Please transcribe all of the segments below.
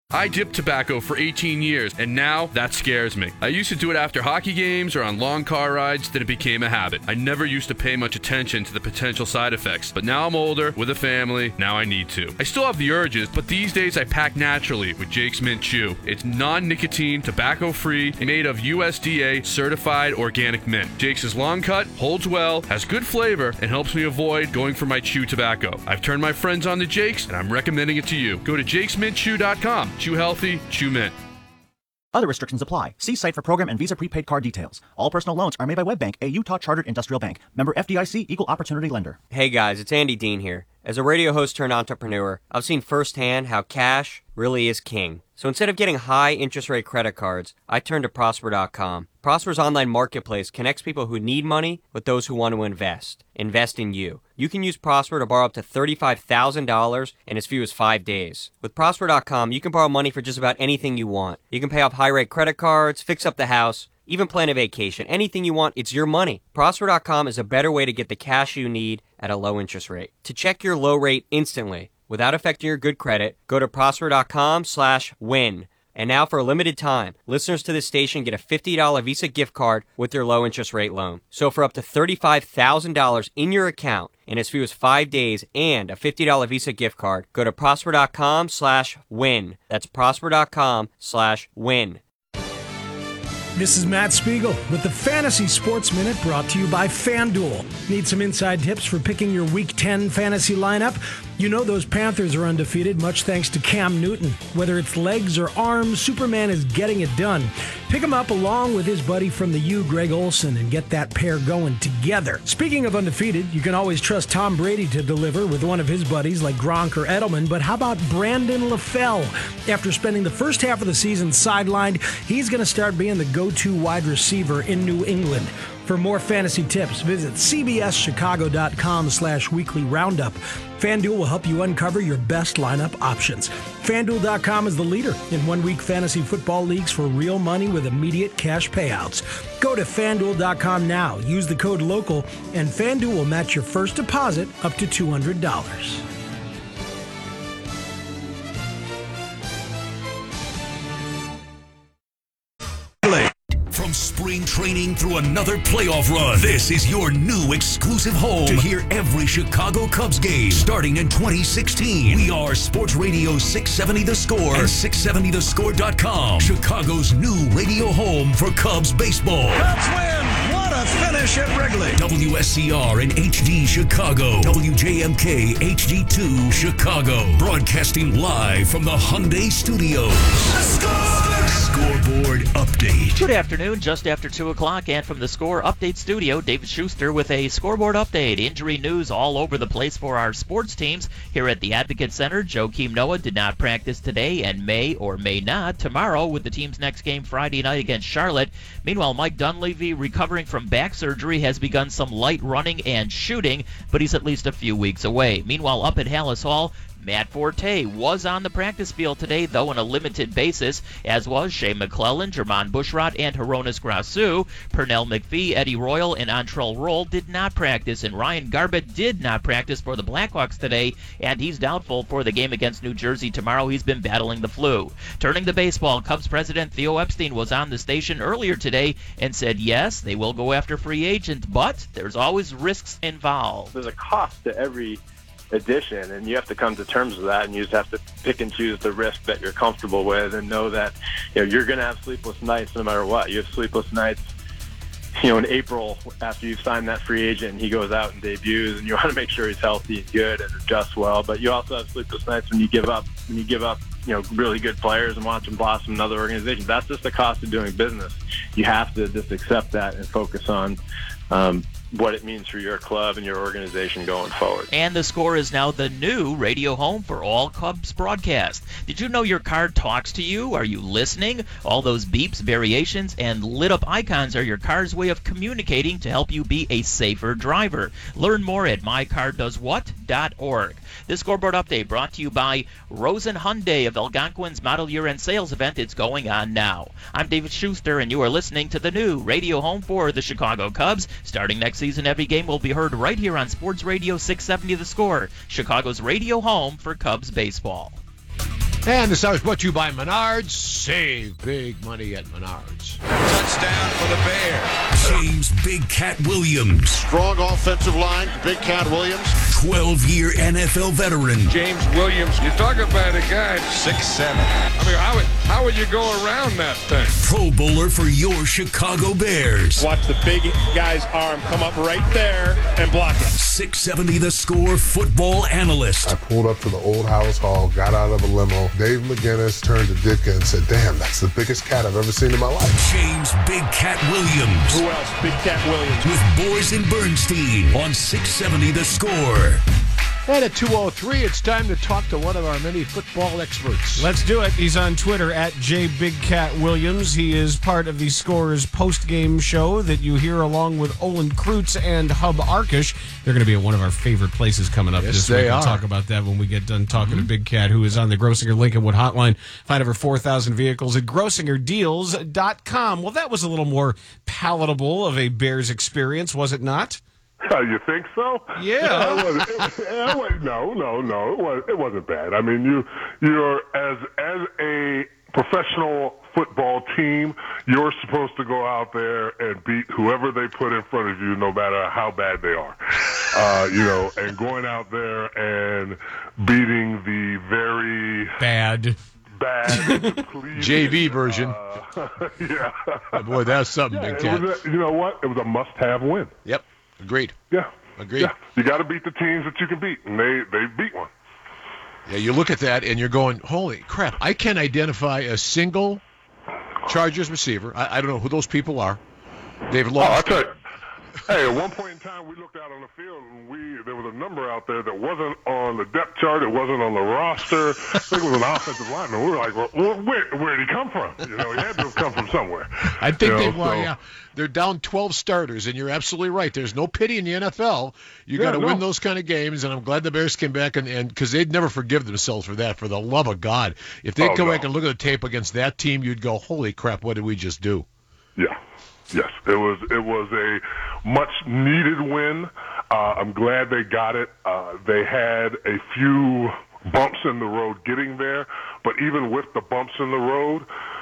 I dipped tobacco for 18 years, and now that scares me. I used to do it after hockey games or on long car rides, then it became a habit. I never used to pay much attention to the potential side effects, but now I'm older, with a family, now I need to. I still have the urges, but these days I pack naturally with Jake's Mint Chew. It's non-nicotine, tobacco-free, and made of USDA certified organic mint. Jake's is long cut, holds well, has good flavor, and helps me avoid going for my chew tobacco. I've turned my friends on to Jake's, and I'm recommending it to you. Go to jakesmintchew.com. Chew healthy, chew mint. Other restrictions apply. See site for program and Visa prepaid card details. All personal loans are made by WebBank, a Utah chartered industrial bank. Member FDIC, equal opportunity lender. Hey guys, it's Andy Dean here. As a radio host turned entrepreneur, I've seen firsthand how cash really is king. So instead of getting high interest rate credit cards, I turned to Prosper.com. Prosper's online marketplace connects people who need money with those who want to invest. Invest in you. You can use Prosper to borrow up to $35,000 in as few as 5 days. With Prosper.com, you can borrow money for just about anything you want. You can pay off high-rate credit cards, fix up the house, even plan a vacation. Anything you want, it's your money. Prosper.com is a better way to get the cash you need at a low interest rate. To check your low rate instantly, without affecting your good credit, go to Prosper.com/win. And now for a limited time, listeners to this station get a $50 Visa gift card with their low interest rate loan. So for up to $35,000 in your account in as few as 5 days and a $50 Visa gift card, go to Prosper.com/win. That's Prosper.com/win. This is Matt Spiegel with the Fantasy Sports Minute brought to you by FanDuel. Need some inside tips for picking your Week 10 fantasy lineup? You know those Panthers are undefeated, much thanks to Cam Newton. Whether it's legs or arms, Superman is getting it done. Pick him up along with his buddy from the U, Greg Olsen, and get that pair going together. Speaking of undefeated, you can always trust Tom Brady to deliver with one of his buddies like Gronk or Edelman, but how about Brandon LaFell? After spending the first half of the season sidelined, he's going to start being the go-to wide receiver in New England. For more fantasy tips, visit cbschicago.com/weekly roundup. FanDuel will help you uncover your best lineup options. FanDuel.com is the leader in one-week fantasy football leagues for real money with immediate cash payouts. Go to FanDuel.com now, use the code LOCAL, and FanDuel will match your first deposit up to $200. From spring training through another playoff run, this is your new exclusive home to hear every Chicago Cubs game starting in 2016. We are Sports Radio 670 The Score and 670thescore.com, Chicago's new radio home for Cubs baseball. Cubs win! What a finish at Wrigley! WSCR in HD Chicago, WJMK HD2 Chicago, broadcasting live from the Hyundai Studios. The Score! Scoreboard update. Good afternoon, just after 2 o'clock, and from the Score Update Studio, David Schuster with a scoreboard update. Injury news all over the place for our sports teams. Here at the Advocate Center, Joakim Noah did not practice today and may or may not tomorrow with the team's next game Friday night against Charlotte. Meanwhile, Mike Dunleavy, recovering from back surgery, has begun some light running and shooting, but he's at least a few weeks away. Meanwhile, up at Hallis Hall, Matt Forte was on the practice field today, though on a limited basis, as was Shea McClellan, Jermon Bushrod, and Hronis Grasu. Pernell McPhee, Eddie Royal, and Antrell Roll did not practice, and Ryan Garbutt did not practice for the Blackhawks today, and he's doubtful for the game against New Jersey tomorrow. He's been battling the flu. Turning to baseball, Cubs president Theo Epstein was on the station earlier today and said, yes, they will go after free agents, but there's always risks involved. There's a cost to every addition, and you have to come to terms with that, and you just have to pick and choose the risk that you're comfortable with and know that you're going to have sleepless nights no matter what. You have sleepless nights in April after you've signed that free agent and he goes out and debuts, and you want to make sure he's healthy and good and adjusts well. But you also have sleepless nights when you give up really good players and watch them blossom in other organizations. That's just the cost of doing business. You have to just accept that and focus on what it means for your club and your organization going forward. And the Score is now the new radio home for all Cubs broadcasts. Did you know your car talks to you? Are you listening? All those beeps, variations, and lit-up icons are your car's way of communicating to help you be a safer driver. Learn more at mycardoeswhat.org. This scoreboard update brought to you by Rosen Hyundai of Algonquin's Model Year End Sales Event. It's going on now. I'm David Schuster, and you are listening to the new radio home for the Chicago Cubs. Starting next season, every game will be heard right here on Sports Radio 670 The Score, Chicago's radio home for Cubs baseball. And this hour is brought to you by Menards. Save big money at Menards. Touchdown for the Bears. James Big Cat Williams. Strong offensive line, Big Cat Williams. 12-year NFL veteran. James Williams, you talk about a guy 6'7". I mean, how would you go around that thing? Pro Bowler for your Chicago Bears. Watch the big guy's arm come up right there and block it. 670 The Score football analyst. I pulled up to the old house hall, got out of a limo. Dave McGinnis turned to Ditka and said, "Damn, that's the biggest cat I've ever seen in my life." James Big Cat Williams. Who else? Big Cat Williams. With Boys and Bernstein on 670 The Score. And at 2:03, it's time to talk to one of our many football experts. Let's do it. He's on Twitter at JBigCatWilliams. He is part of the Score's post-game show that you hear along with Olin Kreutz and Hub Arkush. They're going to be at one of our favorite places coming up this week. We'll talk about that when we get done talking to Big Cat, who is on the Grossinger Lincolnwood hotline. Find over 4,000 vehicles at GrossingerDeals.com. Well, that was a little more palatable of a Bears experience, was it not? You think so? Yeah. It wasn't bad. I mean, you're as a professional football team, you're supposed to go out there and beat whoever they put in front of you, no matter how bad they are. And going out there and beating the very bad JV version. Yeah. Boy, that's something, Big Cat. You know what? It was a must-have win. Yep. Agreed. Yeah. Agreed. Yeah. You got to beat the teams that you can beat, and they beat one. Yeah, you look at that, and you're going, holy crap, I can't identify a single Chargers receiver. I don't know who those people are. They've lost. I'll tell you. Hey, at one point in time, we looked out on the field, and there was a number out there that wasn't on the depth chart. It wasn't on the roster. I think it was an offensive lineman. We were like, well, where did he come from? He had to have come from somewhere. I think they're down 12 starters, and you're absolutely right. There's no pity in the NFL. You got to win those kind of games, and I'm glad the Bears came back, and because they'd never forgive themselves for that, for the love of God. If they'd come back and look at the tape against that team, you'd go, holy crap, what did we just do? Yeah. Yes, it was a much-needed win. I'm glad they got it. They had a few bumps in the road getting there, but even with the bumps in the road,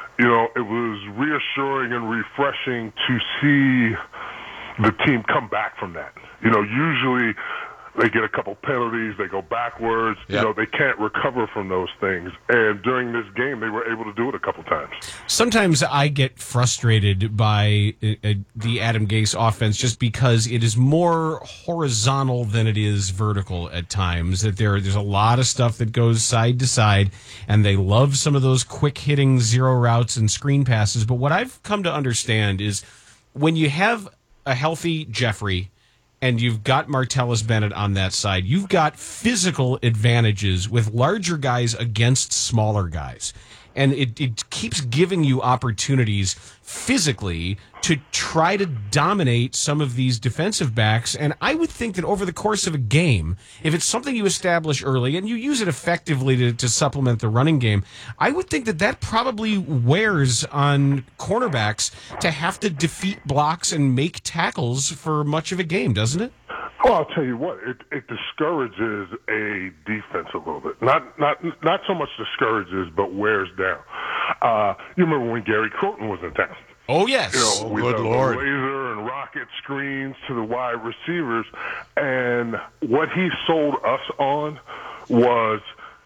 it was reassuring and refreshing to see the team come back from that. Usually they get a couple penalties, they go backwards, they can't recover from those things. And during this game, they were able to do it a couple times. Sometimes I get frustrated by the Adam Gase offense just because it is more horizontal than it is vertical at times. That there's a lot of stuff that goes side to side, and they love some of those quick-hitting zero routes and screen passes. But what I've come to understand is when you have a healthy Jeffrey and you've got Martellus Bennett on that side, you've got physical advantages with larger guys against smaller guys. And it keeps giving you opportunities physically to try to dominate some of these defensive backs. And I would think that over the course of a game, if it's something you establish early and you use it effectively to supplement the running game, I would think that probably wears on cornerbacks to have to defeat blocks and make tackles for much of a game, doesn't it? Well, I'll tell you what, it discourages a defense a little bit. Not so much discourages, but wears down. You remember when Gary Crowton was in town? Oh, yes. With good the Lord. laser and rocket screens to the wide receivers. And what he sold us on was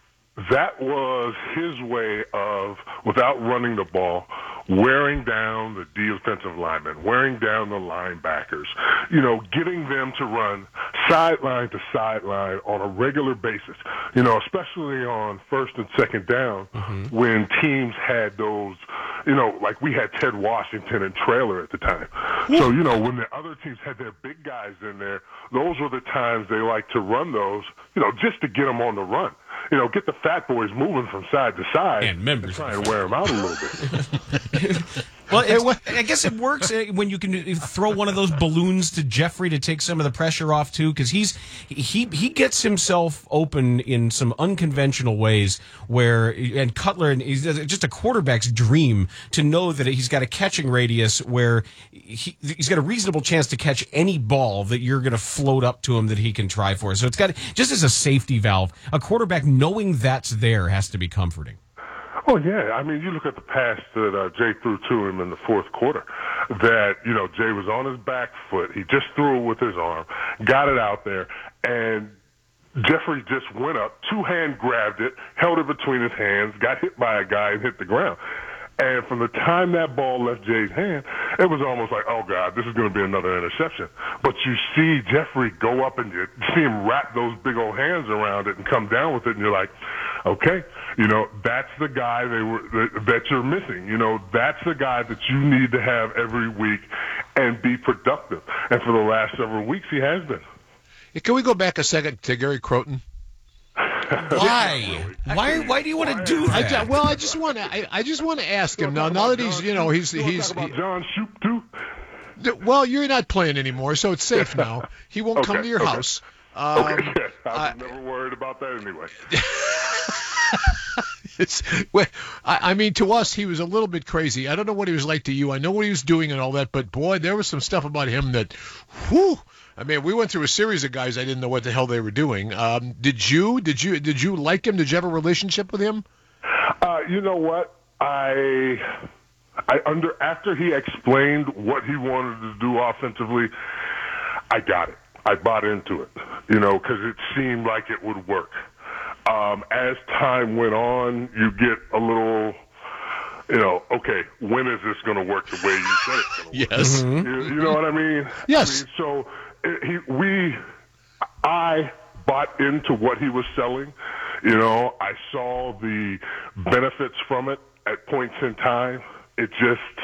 that was his way of, without running the ball, wearing down the defensive linemen, wearing down the linebackers, getting them to run sideline to sideline on a regular basis, especially on first and second down when teams had those, like we had Ted Washington and Traylor at the time. So, when the other teams had their big guys in there, those were the times they like to run those, just to get them on the run. Get the fat boys moving from side to side and try and wear them out a little bit. Well, I guess it works when you can throw one of those balloons to Jeffrey to take some of the pressure off too, because he gets himself open in some unconventional ways. And Cutler, and he's just a quarterback's dream to know that he's got a catching radius where he's got a reasonable chance to catch any ball that you're going to float up to him that he can try for. So it's got, just as a safety valve, a quarterback knowing that's there has to be comforting. Oh, yeah. I mean, you look at the pass that Jay threw to him in the fourth quarter, that, Jay was on his back foot. He just threw it with his arm, got it out there, and Jeffrey just went up, two-hand grabbed it, held it between his hands, got hit by a guy and hit the ground. And from the time that ball left Jay's hand, it was almost like, oh, God, this is going to be another interception. But you see Jeffrey go up and you see him wrap those big old hands around it and come down with it, and you're like, okay, that's the guy that you're missing. That's the guy that you need to have every week and be productive. And for the last several weeks, he has been. Can we go back a second to Gary Crowton? Why? Why do you want to do that? I just want to ask him now that he's he's about John Shoop too. Well, you're not playing anymore, so it's safe now. He won't come to your house. I was never worried about that anyway. I mean, to us, he was a little bit crazy. I don't know what he was like to you. I know what he was doing and all that, but boy, there was some stuff about him that, whew. I mean, we went through a series of guys I didn't know what the hell they were doing. Did you like him? Did you have a relationship with him? You know what? After he explained what he wanted to do offensively, I got it. I bought into it, because it seemed like it would work. As time went on, you get a little, okay, when is this going to work the way you said it's going to work? Yes. You know what I mean? Yes. So I bought into what he was selling. I saw the benefits from it at points in time. It just,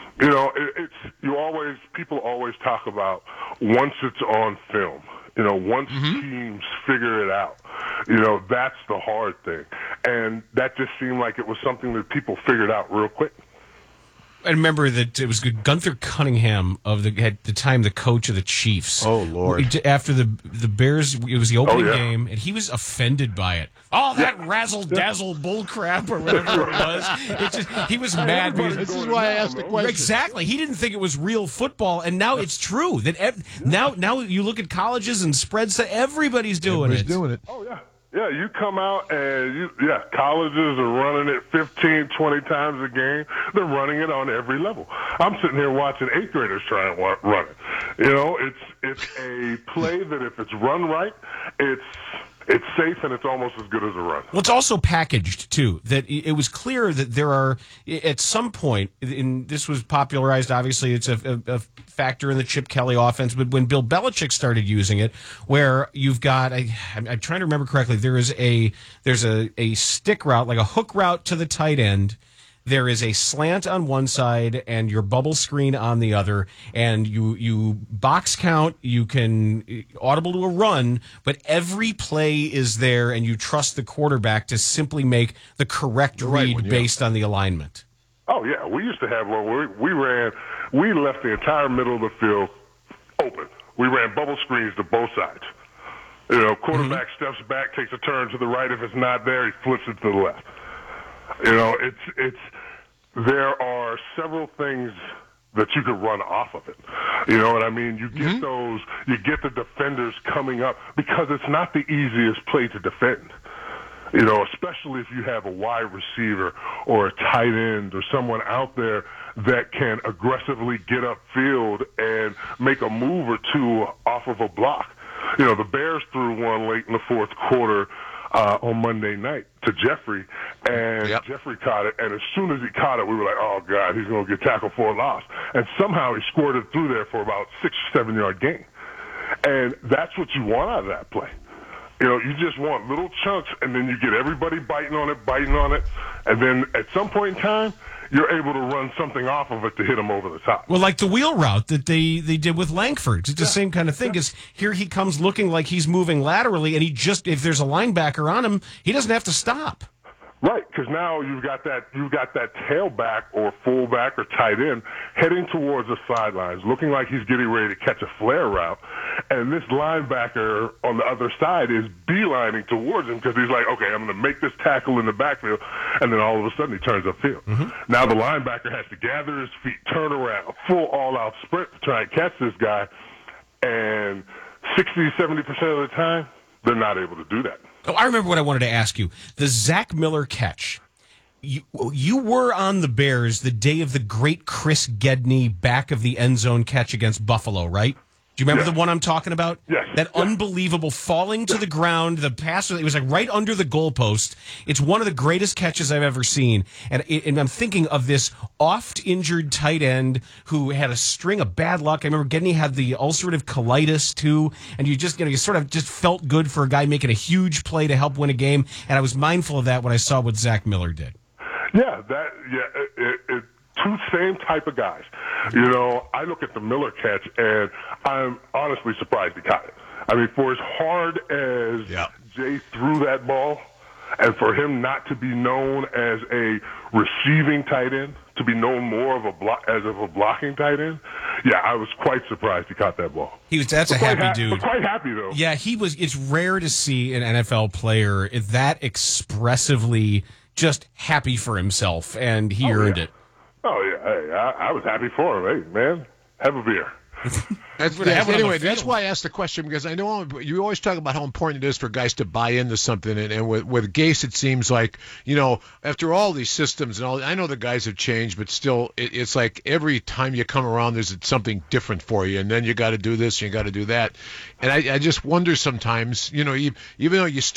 people always talk about once it's on film. Once teams figure it out, that's the hard thing. And that just seemed like it was something that people figured out real quick. I remember that it was Gunther Cunningham at the time the coach of the Chiefs. Oh, Lord. After the Bears, it was the opening game, and he was offended by it. Oh, that razzle-dazzle bullcrap or whatever it was. He was mad. This is why I asked the question. Exactly. He didn't think it was real football, and now it's true. That now you look at colleges and spreads, everybody's doing it. Oh, yeah. Yeah, you come out and colleges are running it 15, 20 times a game. They're running it on every level. I'm sitting here watching 8th graders try and run it. It's a play that if it's run right, it's safe and it's almost as good as a run. Well, it's also packaged, too, that it was clear that there are, at some point, and this was popularized, obviously, it's a factor in the Chip Kelly offense, but when Bill Belichick started using it, where you've got, I'm trying to remember correctly, there's a stick route, like a hook route to the tight end. There is a slant on one side and your bubble screen on the other, and you box count, you can audible to a run, but every play is there, and you trust the quarterback to simply make the correct read based on the alignment. Oh, yeah. We used to have one where we left the entire middle of the field open. We ran bubble screens to both sides. Quarterback steps back, takes a turn to the right. If it's not there, he flips it to the left. There are several things that you could run off of it. You know what I mean? You get those, you get the defenders coming up because it's not the easiest play to defend. Especially if you have a wide receiver or a tight end or someone out there that can aggressively get upfield and make a move or two off of a block. The Bears threw one late in the fourth quarter on Monday night to Jeffrey, and Jeffrey caught it, and as soon as he caught it, we were like, oh, God, he's going to get tackled for a loss. And somehow he squirted through there for about 6 or 7 yard gain. And that's what you want out of that play. You just want little chunks, and then you get everybody biting on it, and then at some point in time, you're able to run something off of it to hit them over the top. Well, like the wheel route that they did with Langford. It's the same kind of thing. Is here he comes looking like he's moving laterally, and if there's a linebacker on him, he doesn't have to stop. Right, because now you've got that tailback or fullback or tight end heading towards the sidelines, looking like he's getting ready to catch a flare route, and this linebacker on the other side is beelining towards him because he's like, okay, I'm going to make this tackle in the backfield, and then all of a sudden he turns upfield. Now the linebacker has to gather his feet, turn around, full all-out sprint to try and catch this guy, and 60-70% of the time, they're not able to do that. Oh, I remember what I wanted to ask you. The Zach Miller catch. You were on the Bears the day of the great Chris Gedney back of the end zone catch against Buffalo, right? Do you remember the one I'm talking about? Yes. That unbelievable falling to the ground, the pass, it was like right under the goalpost. It's one of the greatest catches I've ever seen. And I'm thinking of this oft-injured tight end who had a string of bad luck. I remember Gedney had the ulcerative colitis, too. And you sort of just felt good for a guy making a huge play to help win a game. And I was mindful of that when I saw what Zach Miller did. Yeah, two same type of guys. You know, I look at the Miller catch, and I'm honestly surprised he caught it. I mean, for as hard as Jay threw that ball, and for him not to be known as a receiving tight end, to be known more of a blocking tight end, I was quite surprised he caught that ball. That's a happy dude. Quite happy, though. Yeah, he was. It's rare to see an NFL player that expressively just happy for himself, and he earned it. Oh, yeah. Hey, I was happy for him. Hey, man, have a beer. That's why I asked the question, because I know you always talk about how important it is for guys to buy into something, and with Gase, it seems like, you know, after all these systems and all, I know the guys have changed, but still, it's like every time you come around, there's something different for you, and then you got to do this, and you got to do that, and I just wonder sometimes, you know, even though you